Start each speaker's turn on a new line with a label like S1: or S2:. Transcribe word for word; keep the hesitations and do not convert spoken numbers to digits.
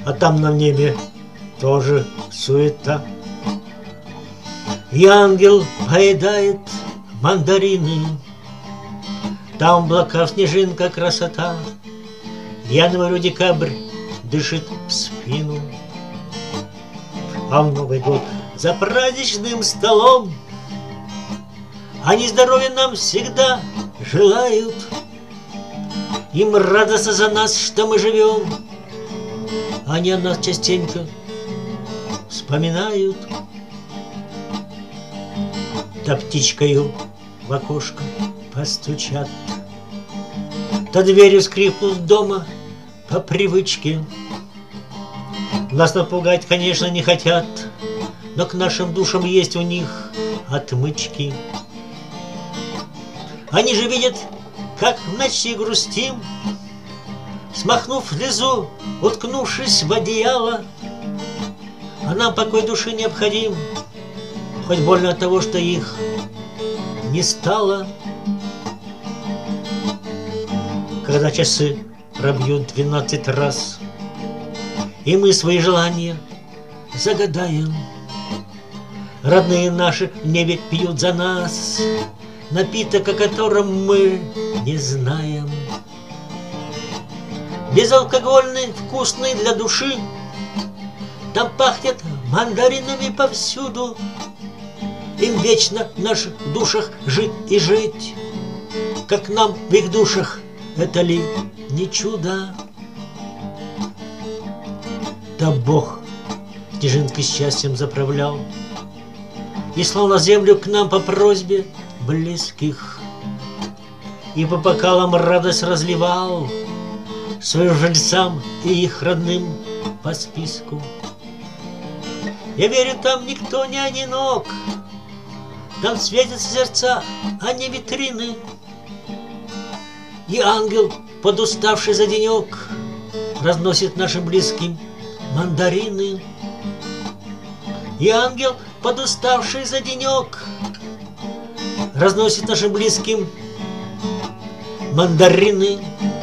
S1: а там на небе тоже суета. И ангел поедает мандарины, там облака, снежинка, красота. Январь, декабрь дышит в спину, а в Новый год за праздничным столом они здоровья нам всегда желают. Им радостно за нас, что мы живем, они о нас частенько вспоминают. Да птичкою в окошко постучат, да дверью скрипнут дома по привычке. Нас напугать, конечно, не хотят, но к нашим душам есть у них отмычки. Они же видят, как в ночи грустим, смахнув слезу, уткнувшись в одеяло. А нам покой души необходим, хоть больно от того, что их не стало. Когда часы пробьют двенадцать раз, и мы свои желания загадаем, родные наши в небе пьют за нас напиток, о котором мы не знаем. Безалкогольный, вкусный для души, там пахнет мандаринами повсюду. Им вечно в наших душах жить и жить, как нам в их душах, это ли не чудо? Да Бог снежинкой счастьем заправлял и слал на землю к нам по просьбе близких, и по бокалам радость разливал своим жильцам и их родным по списку. Я верю, там никто не одинок, там светятся сердца, а не витрины. И ангел, подуставший за денек, разносит нашим близким мандарины. И ангел, подуставший за денек, разносит нашим близким мандарины.